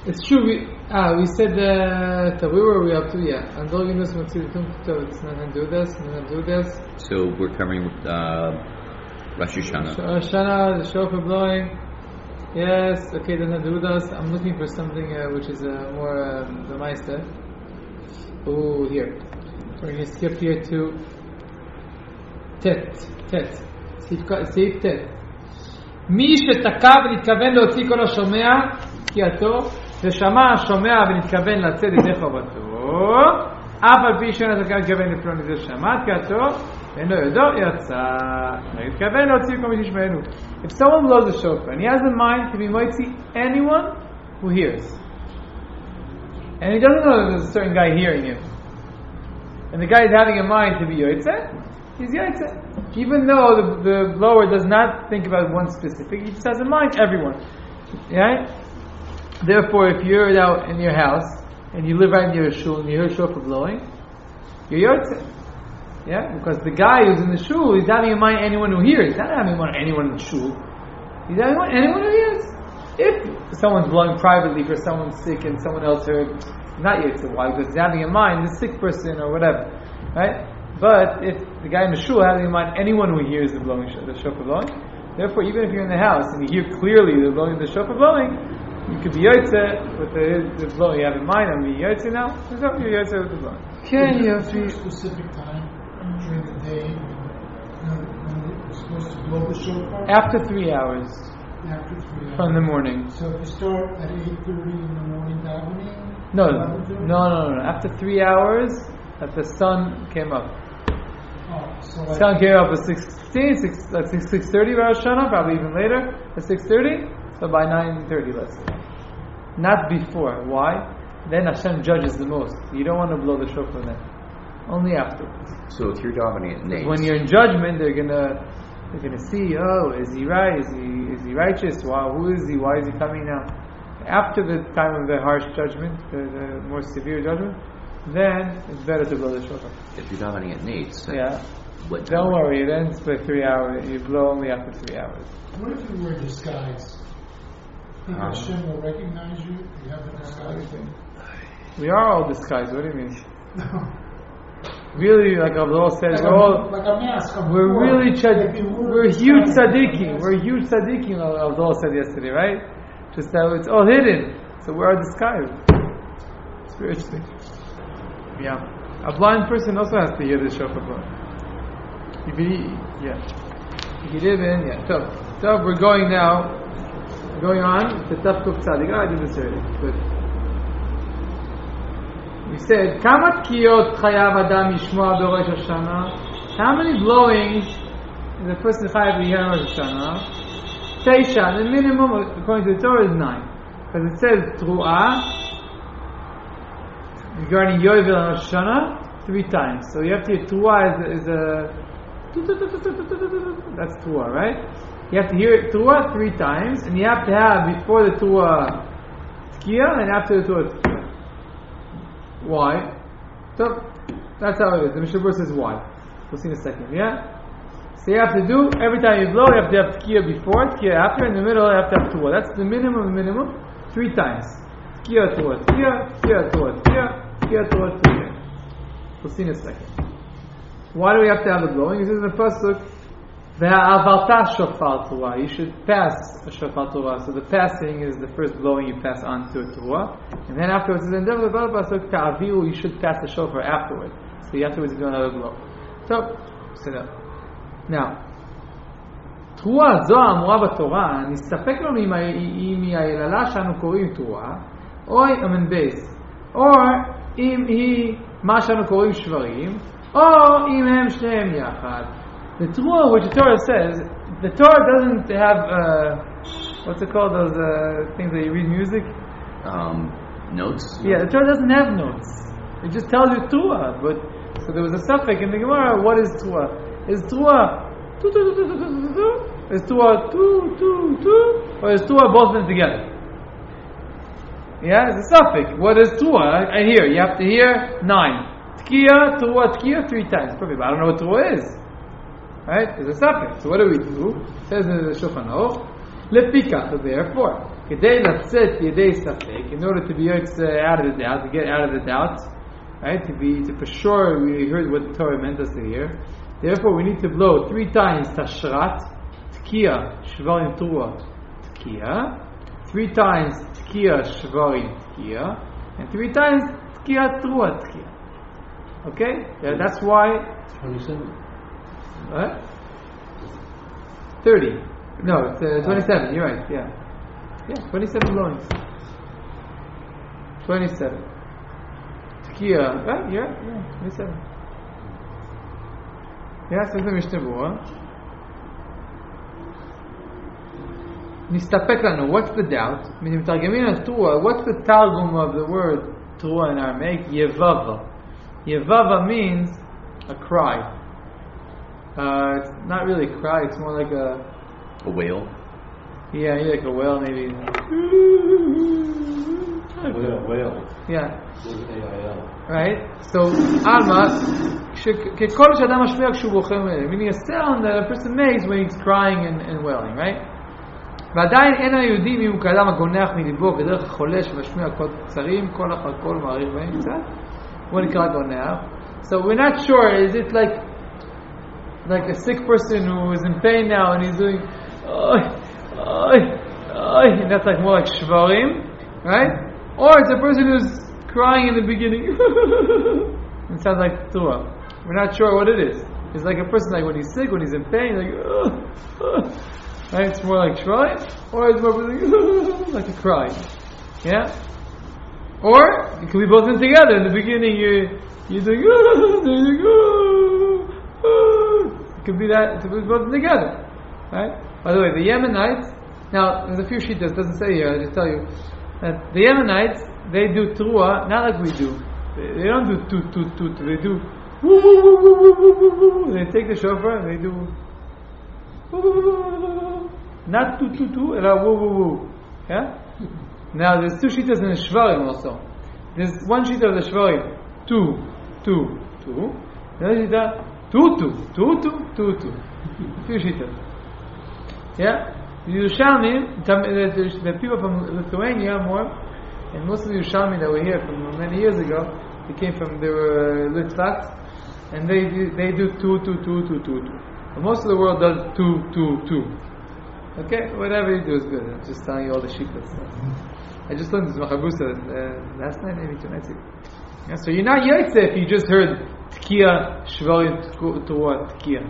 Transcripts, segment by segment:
It's true. We said where were we up to? Yeah. Androginus Matzilitum It's Nandudas. So we're covering Rosh Hashanah. Hashanah, the shofar blowing. Yes. Okay. The Nandudas. I'm looking for something which is more the Meister. Oh, here. We're going to skip here to Tet. סעיף tet. מי שתקע ונתכוון להוציא כל השומע תקיעתו, ושמע השומע ונתכוון לצאת ידי חובתו, אף על פי שאין התקע מתכוון לפלון מזה שמע תקיעתו, ואינו יודו יצא. מתכוון להוציא כל מי תשמענו. If someone blows the shofar and he has in mind to be moitzi anyone who hears, and he doesn't know that there's a certain guy hearing him, and the guy is having in mind to be yotzeh, he's yotzeh. Even though the blower does not think about one specific, he just has in mind everyone. Right? Therefore, if you're out in your house and you live right near a shul and you hear shofar blowing, you're yotzeh. Yeah? Because the guy who's in the shul, he's having in mind anyone who hears. He's not having in mind anyone in the shul. He's having in mind anyone who hears. If someone's blowing privately for someone sick and someone else heard, not yotzeh. Why? Because he's having in mind the sick person or whatever. Right? But if the guy in the shul has in mind anyone who hears the shofar blowing, therefore, even if you're in the house and you hear clearly the shofar blowing, you could be yotzeh with the blowing you have in mind. I'm being yotzeh now. So you're yotzeh with the blowing. Can you have a specific time during the day when you're supposed to blow the shofar? After 3 hours. After 3 hours. From the morning. So if you start at 8:30 in the morning davening? No. After 3 hours, that the sun came up. So the sun came up at 6:30 Rosh Hashanah, probably even later, at 6:30, so by 9:30, let's say. Not before. Why? Then Hashem judges the most. You don't want to blow the shofar then. Only afterwards. So if you're davening at night, when you're in judgment, they're gonna see, is he right? Is he righteous? Wow, who is he? Why is he coming now? After the time of the harsh judgment, the more severe judgment, then it's better to blow the shofar. If you're davening at night, so what time? Don't worry, it ends by 3 hours. You blow only after 3 hours. What if you wear disguise? Think Hashem will recognize you? You have a disguise. We are all disguised. What do you mean? Really, like Abdul said, like a mask. We're really we're huge tzaddikim. We're huge tzaddikim. Abdul said yesterday, right? Just that it's all hidden. So we are disguised spiritually. Yeah, a blind person also has to hear the shofar blowing. If he didn't, yeah. So we're going now. Going on to Tafkuf Tzadik. I did this already. Good. We said, Kama tkiyot chayav adam yishmoa b'Rosh Hashanah? How many blowings is a person chayav to hear on Rosh Hashanah? Teisha. The minimum, according to the Torah, is 9. Because it says Tru'ah regarding Yovel on Rosh Hashanah 3 times. So you have to hear Tru'ah is a that's Tru'ah, right? You have to hear Tru'ah 3 times, and you have to have before the Tru'ah Tkiya and after the Tru'ah Tkiya. Why? So that's how it is. The Mishnah Berurah says why. We'll see in a second. Yeah? So you have to do, every time you blow, you have to have Tkiya before, Tkiya after, in the middle you have to have Tru'ah. That's the minimum, 3 times. Tkiya, Tru'ah, Tkiya, Tkiya, Tru'ah, Tkiya, Tkiya, Tru'ah, Tkiya. We'll see in a second. Why do we have to have the blowing? It says in the pasuk, "Ve'avalta shofar Tru'ah." You should pass a shofar Tru'ah. So the passing is the first blowing you pass on to a Tru'ah, and then afterwards, in the pasuk, "Ta'aviu," you should pass the shofar afterwards. So afterwards, you do another blow. So, sit up. Now, Tru'ah זו האמורה בתורה, נסתפק לנו אם היא היללה שאנו קוראים Tru'ah, או המנבס, או אם היא מה שאנו קוראים שברים, או אם הם שניהם יחד. The Tru'ah, which the Torah says, the Torah doesn't have, what's it called, those things that you read music? Notes? Yeah, the Torah doesn't have notes. It just tells you Tru'ah. But so there was a suffix in the Gemara, what is Tru'ah? Is Tru'ah tu tu tu tu tu tu tu? Is Tru'ah tu tu tu? Or is Tru'ah both of them together? Yeah, it's a suffix. What is Tru'ah? I hear. You have to hear 9. Tkiya, Tru'ah, Tkiya 3 times. Perfect. But I don't know what Tru'ah is. Right? It's a suffix. So what do? It says in the Shulchan Aruch, Lepika. So therefore, Kedei lafzet yedei safek, in order to be out of the doubt, to get out of the doubt, right? To for sure we heard what the Torah meant us to hear. Therefore, we need to blow 3 times tashrat, tkiya, shvarim trua, tkiya, 3 times tkiya, shvarim tkiya, and 3 times tkiya, trua, tkiya. Okay? Yeah, that's why. 27. What? 30. No, it's 27. You're right. Yeah. Yeah, 27 blowings. 27. Tkiya. Right? Yeah, 27. Yeah, says the Mishnah Berurah. Nistapek lanu. What's the doubt? What's the targum of the word Trua in Aramaic? Yevava. Yevava means a cry. It's not really a cry, it's more like a whale. Yeah, like a whale maybe. Whale. Yeah. W-A-I-L. Right? So, Alma, ככל שאדם משמיע כשהוא בוכה ומלא, meaning a sound that a person makes when he's crying and wailing, right? ועדיין אין היהודים אם הוא כאדם הגונח מליבו כדרך החולה שמשמיע קולות קצרים, כל אחר כל מעריך בהם קצת. הוא נקרא גונח. So we're not sure, is it like a sick person who is in pain now and he's doing and that's like more like shvarim, right? Or it's a person who's crying in the beginning. It sounds like Trua. We're not sure what it is. It's like a person like when he's sick, when he's in pain, like right? It's more like shvarim, or it's more like a cry. Yeah? Or it could be both of them together. In the beginning you're doing it could be that, it could be both together. Right? By the way, the Yemenites, now there's a few shittas, doesn't say here, I'll just tell you that the Yemenites, they do Trua not like we do. They don't do toot toot toot, they do woo woo woo woo woo woo woo. They take the shofar and they do woo woo woo woo. Not toot toot toot, but woo woo woo. Yeah? Now there's 2 shittas in the Shvarim also. There's one shitta of the Shvarim, 2, 2, 2. Another shitta, 2, 2, 2, 2, 2, 2. Few shittas. Yeah? The Yerushalmi, the people from Lithuania more, and most of the Yerushalmi that were here from many years ago, they came from, they were Litvaks, and they do 2, 2, 2, 2, 2, 2. But most of the world does 2, 2, 2. Okay? Whatever you do is good. I'm just telling you all the shittas. I just learned this Machabusa last night, maybe 2 nights ago. Yeah, so you're not Yotze if you just heard Tkiya, Shvarim, Trua, Tkiya.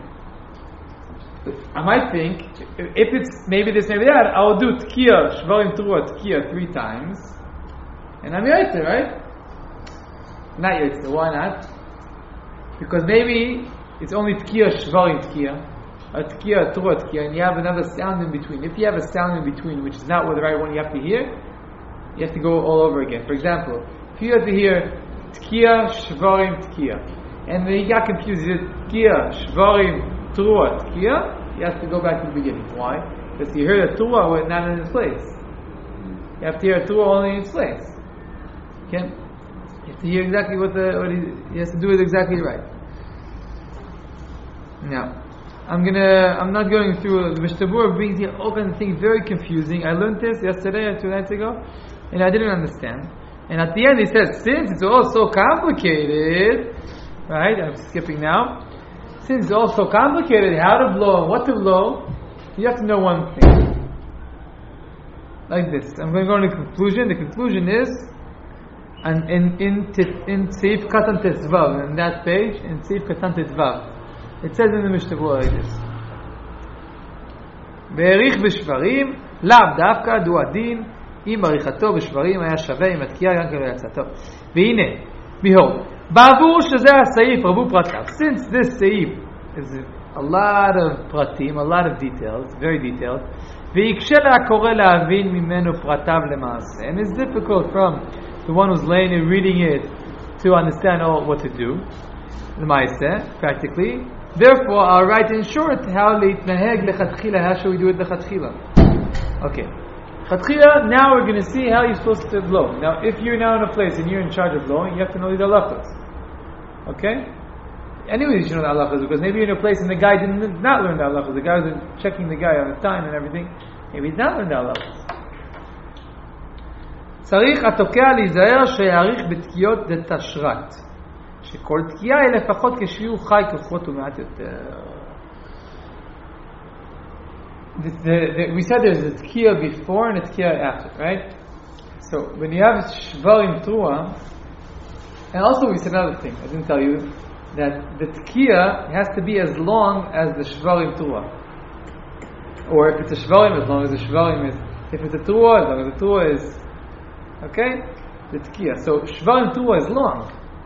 I might think, if it's maybe this, maybe that, I'll do Tkiya, Shvarim, Trua, Tkiya 3 times, and I'm Yotze, right? Not Yotze. Why not? Because maybe it's only Tkiya, Shvarim, Tkiya, or Tkiya, Trua, Tkiya, and you have another sound in between. If you have a sound in between, which is not the right one you have to hear, you have to go all over again. For example, if you have to hear Tkiya, Shvarim, Tkiya, and then you got confused, is it Tkiya, Shvarim, Trua, Tkiya? You have to go back to the beginning. Why? Because you heard a Trua was not in its place. You have to hear a Trua only in its place. You have to hear exactly what he has to do it exactly right. Now, I'm not going through the Mishnah Berurah brings here all kinds of things very confusing. I learned this yesterday or 2 nights ago, and I didn't understand. And at the end he says, since it's all so complicated, right? I'm skipping now. Since it's all so complicated, how to blow and what to blow, you have to know one thing. Like this. I'm going to go to the conclusion. The conclusion is, and in Seif Katan Tetzvav, in that page, in Seif Katan Tetzvav, it says in the Mishnah Berurah like this. והעריך בשברים, לאו דווקא דו הדין, אם עריכתו בשברים היה שווה עם התקיעה גם כן יצאתו. והנה, behold, בעבור שזה הסעיף רבו פרטיו, since this סעיף is a lot of פרטים, a lot of details, very detailed, ויקשה להקורא להבין ממנו פרטיו למעשה, and it's difficult from the one who's laying and reading it to understand all what to do, למעשה, practically. Therefore, I'll write in short how להתנהג לכתחילה, how should we do it לכתחילה. Okay. Chatchila, now we're going to see how you're supposed to blow. Now, if you're now in a place and you're in charge of blowing, you have to know the halachas. Okay? Anyway, you should know the halachas, because maybe you're in a place and the guy did not learn the halachas. The guy was checking the guy on the time and everything. Maybe he's not learned the halachas. צריך התוקע להיזהר שיעריך בתקיעות דתשרת, שכל תקיעה היא לפחות כשיהיו חי כוחות ומעט יותר. We said there's a tkiya before and a tkiya after, right? So when you have shvarim truah, and also we said another thing, I didn't tell you, that the tkiya has to be as long as the shvarim truah. Or if it's a shvarim, as long as the shvarim is. If it's a truah, as long as the truah is. Okay? The tkiya. So shvarim truah is long.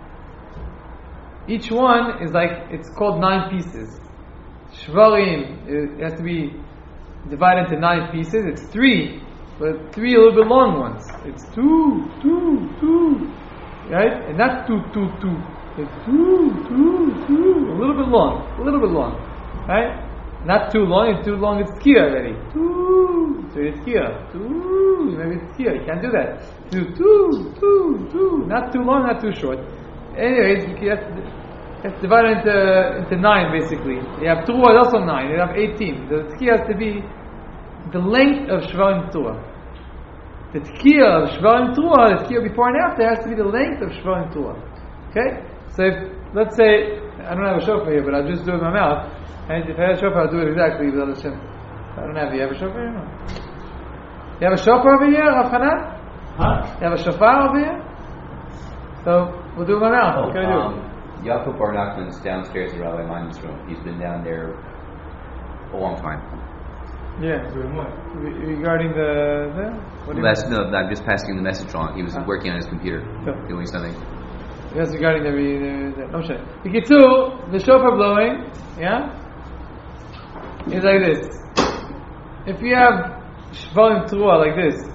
Each one is like, it's called 9 pieces. Shvarim, it has to be divided into 9 pieces. It's 3, but 3 a little bit long ones. It's 2, 2, 2, right? And not 2, 2, 2. It's 2, 2, 2. A little bit long, right? Not too long. If too long, it's tkiya already. 2, so it's tkiya. 2, maybe it's tkiya. You can't do that. 2, 2, 2, 2. Not too long, not too short. Anyways, you have to divide it into 9 basically. You have Tuah, also 9. You have 18. The tkiya has to be the length of Shvarim Tuah. The tkiya of Shvarim Tuah, the tkiya before and after, has to be the length of Shvarim Tuah. Okay? So if, let's say, I don't have a shofar here, but I'll just do it with my mouth. And if I have a shofar, I'll do it exactly with Allah Hashem. I don't have it. You have a shofar here? No. You have a shofar over here, Rav Hanan? Huh? You have a shofar over here? So, we'll do it with my mouth. What can I do? Yaakov Bar Nachman's downstairs in Rabbi Mein's room. He's been down there a long time. Yeah. Regarding the what do you No, I'm just passing the message on. He was working on his computer, doing something. Yes, regarding the no shit. The shofar blowing, yeah, is like this. If you have shvarim truah like this,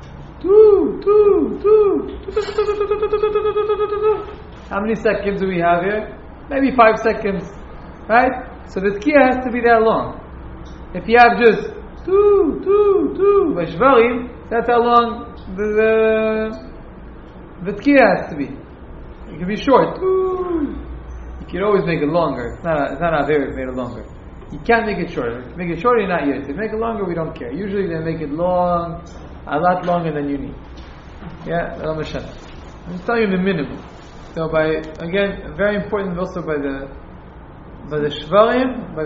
how many seconds do we have here? Maybe 5 seconds, right? So the tkiya has to be that long. If you have just by shvarim, that's how long the tkiya has to be. It can be short. You can always make it longer. It's not Averis made it longer. You can't make it shorter. If you make it shorter, you're not yet. If you make it longer, we don't care. Usually they make it long, a lot longer than you need. Yeah, I'm just telling you the minimum. So again, very important also by the shvarim,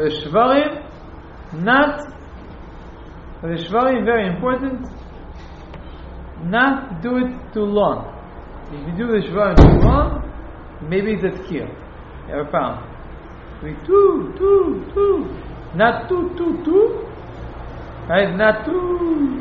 very important, not do it too long. If you do the shvarim too long, maybe it's a tkiya. You have a problem. Not two, right? Not too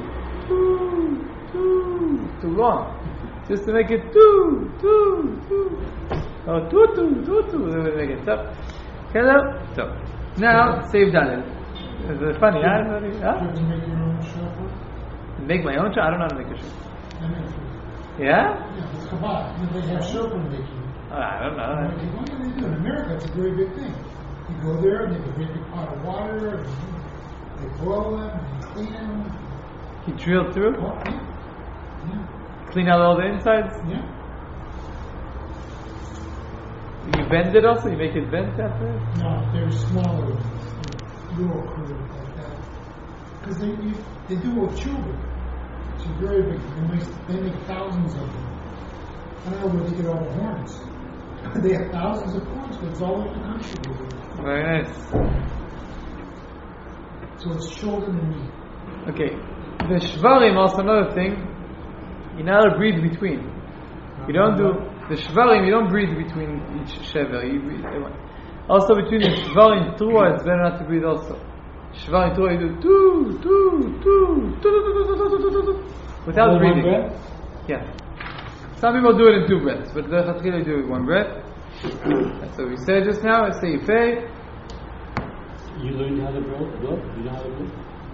long. Just to make it two. Oh, two. Make it tough. So now save done. It's funny, huh? You have to make your own shofar? Make my own shofar? I don't know how to make a shofar. Yeah? Yeah, it's Chabad. They have shofar making. I don't know. What do they do? In America, it's a very big thing. You go there, and they have a great big pot of water, and they boil them, and they clean them. You drill through? Oh, yeah. Clean out all the insides? Yeah. You bend it also? You make it bent after it? No, they're smaller ones. Little curve like that. Because they do a children. It's very big. They make thousands of them. I don't know where they get all the horns. They have thousands of horns, but it's all over the country. Very nice. So it's children and meat. Okay. The shvarim, also another thing, you're not allowed to breathe between. You don't do the shvarim, you don't breathe between each shever. You breathe. Also between the shvarim truah, it's better not to breathe also. Shvarim truah, you do without breathing. Yeah. Some people do it in 2 breaths, but the Chatchila do it 1 breath. That's what we said just now. I say Yifei. You learned how to blow? You know how to blow?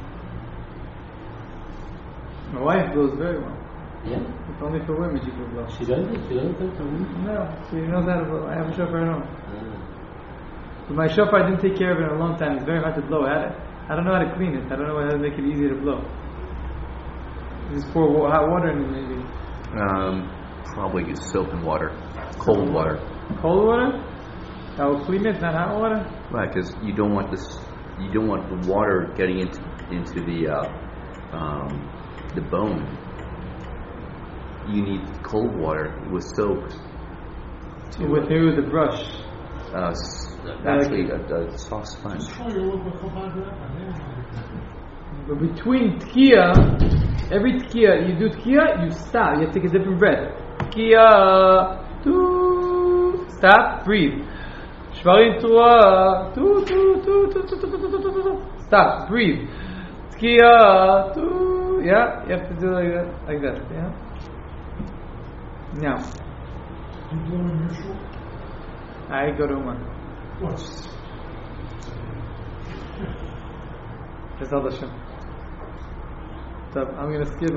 My wife blows very well. Yeah. It's only for women she can blow. She does it? She does it for me? No, she knows how to blow. I have a shofar at home. But my shofar I didn't take care of it in a long time. It's very hard to blow at it. I don't know how to clean it. I don't know how to make it easier to blow. Just pour hot water in it maybe. Probably use soap and water, cold water. Cold water? That will clean it, not hot water? Right, because you don't want the water getting into the bone. you need cold water with soap. With the brush. Actually, a soft sponge. But between tkiya, every tkiya, you do tkiya, you stop. You have to take a different breath. Tkiya, tu, stop, breathe. Shvarim tuah, tu, stop, breathe. Tkiya, tu, yeah, you have to do like that, yeah. Now, You blow in your shoe? I go to one. What's Bezat Hashem. So I'm gonna skip.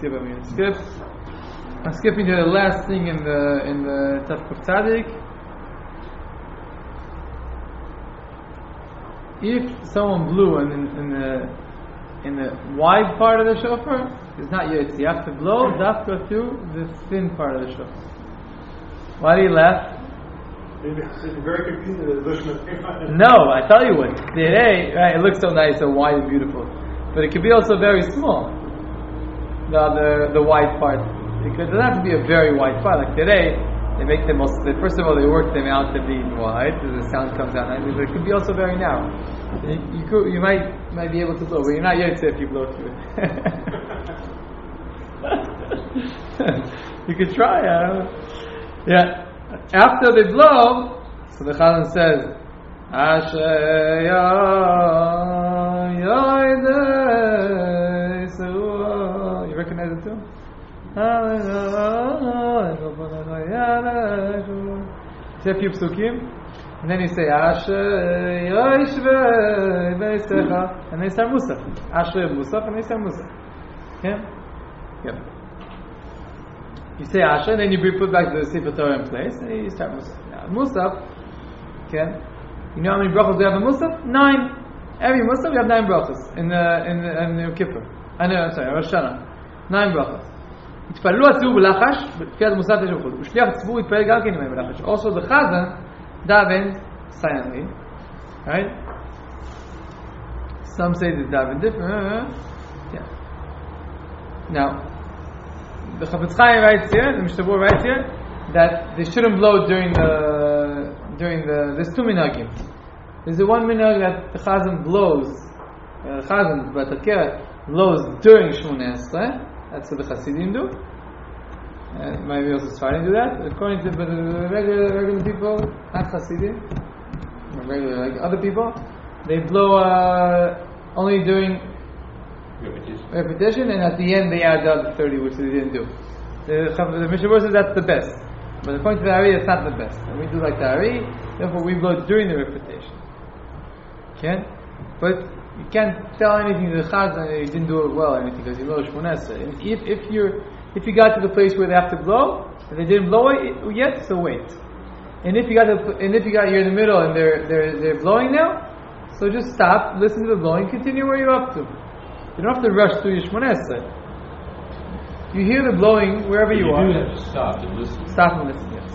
I'm skipping to the last thing in the Tafkuf Tzadik. If someone blew in the wide part of the shofar, it's not yet. You have to blow dafka through the thin part of the shofar. Why do you laugh? It's very confusing. No, I tell you what. Today, right, it looks so nice, so wide and beautiful, but it could be also very small. The wide part, because it doesn't have to be a very wide part. Like today, they make them most. First of all, they work them out to be wide, so the sound comes out nicely. But it could be also very narrow. You might be able to blow, but you're not yet if you blow through it. You could try. Yeah. After they blow, so the Chazan says, Asher you recognize it too? Say a few psukim, and then you say Asher Yoshve Beisecha, and then you start Musaf. Asher Musaf, and then you start Musaf. Okay? Yep. You say Asher, and then you put back the Sefer Torah in place, and you start Musaf. Now, Musaf, okay? You know how many brachos we have in Musaf? 9. Every Musaf we have 9 brachos in the Kippur. Rosh Hashanah. 9 brachos. התפללו הציבור בלחש, בתפילת מוסף יש בחוץ. ושליח הציבור יתפלל גם כן עם בלחש. Also the Chazan daven silently, right? Some say they daven different. Yeah. Now, the Chafetz Chaim writes here, the Mishnah writes here, that they shouldn't blow during the. There's 2 minhagim. There's the one minhag that the Chazan blows. Chazan, but the blows during Shmoneh Esrei. That's what the Hasidim do. Maybe also Sfarim do that. According to the regular people, not Hasidim, regular like other people, they blow only during repetition, and at the end they add the other 30, which they didn't do. The Mishnah says that's the best, but according to the Ari, it's not the best. And we do like the Ari, therefore we blow during the repetition. Okay, but you can't tell anything to the Chazan that you didn't do it well or anything because you know Shmoneh Esrei. If you got to the place where they have to blow and they didn't blow it yet, so wait. And if you're in the middle and they're blowing now, so just stop, listen to the blowing, continue where you're up to. You don't have to rush through your Shmoneh Esrei. You hear the blowing wherever you are. You do have to stop and listen. Stop and listen. Yes.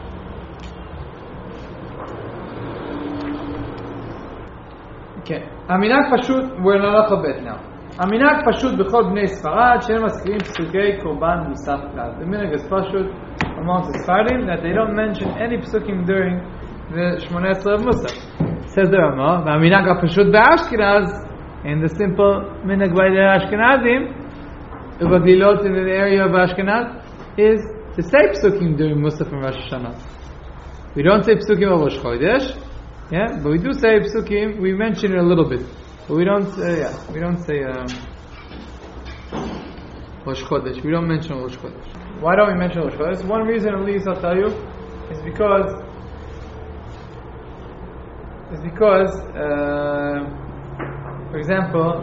Okay. Aminak Pashut, we're in Halacha Bet now. Aminak Pashut b'chol bnei Sfarad, she'en maskirim psukei korban musaf klal. The minhag is Pashut amongst the Sfaradim that they don't mention any psukim during the Shmoneh Esrei of Musaf. Says the Ramah, Aminak Pashut be'Ashkenaz, in the simple minhag by the Ashkenazim, Ubaglilot in the area of Ashkenaz, is to say psukim during Musaf and Rosh Hashanah. We don't say psukim of Rosh Chodesh. Yeah, but we do say psukim. We mention it a little bit, but we don't. We don't say Rosh Chodesh. We don't mention Rosh Chodesh. Why don't we mention Rosh Chodesh? One reason, at least, I'll tell you, is because for example,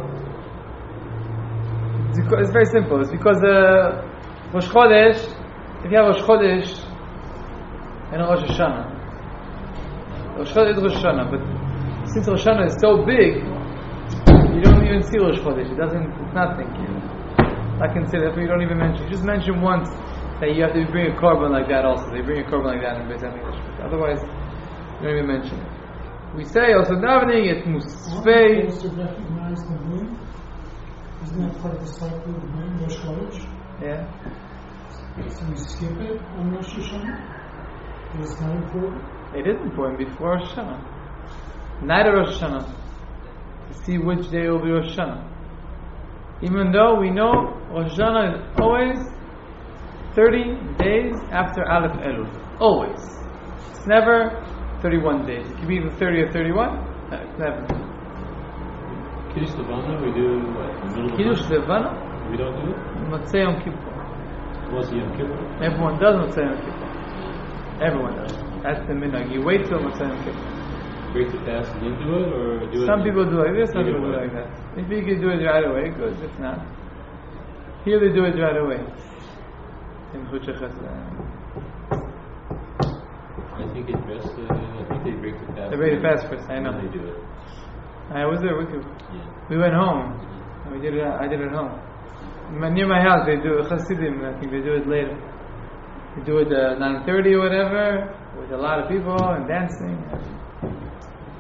it's very simple. It's because Rosh Chodesh. If you have Rosh Chodesh and a Rosh Hashanah. Rosh Chodesh is Rosh Hashanah, but since Rosh Hashanah is so big, you don't even see Rosh Chodesh. It's nothing. I consider you don't even mention. You just mention once that you have to bring a korban like that also. They bring a korban like that in Beis HaMikdash. Otherwise, you don't even mention it. We say also davening, it's musfei. Aren't supposed to recognize the moon? Isn't that part of the cycle of the moon, Rosh Chodesh? Yeah. So we skip it on Rosh Hashanah? And it's not important? It is important before Rosh Hashanah. Night of Rosh Hashanah. To see which day will be Rosh Hashanah. Even though we know Rosh Hashanah is always 30 days after Aleph Elul. Always. It's never 31 days. It can be either 30 or 31. No, it's never. Kiddush Levana, we do what? In the middle of the Kiddush month? Levana, We don't do it? Motzei Yom Kippur. What's Yom Kippur? Everyone does Motzei Yom Kippur. Everyone does. That's the minhag. You wait till Motzei Yom Kippur. Break the fast and then do it, or do it? Some people do like this, some Either people do way. like that. If you can do it right away, good. If not, here they do it right away. In Chutzah Chesed. I think they dress, I think they break the fast. They break the fast first, I know. And they do it. I was there with you. Yeah. We went home. And I did it at home. Near my house, they do Hasidim. I think they do it later. They do it 9:30 or whatever, with a lot of people and dancing.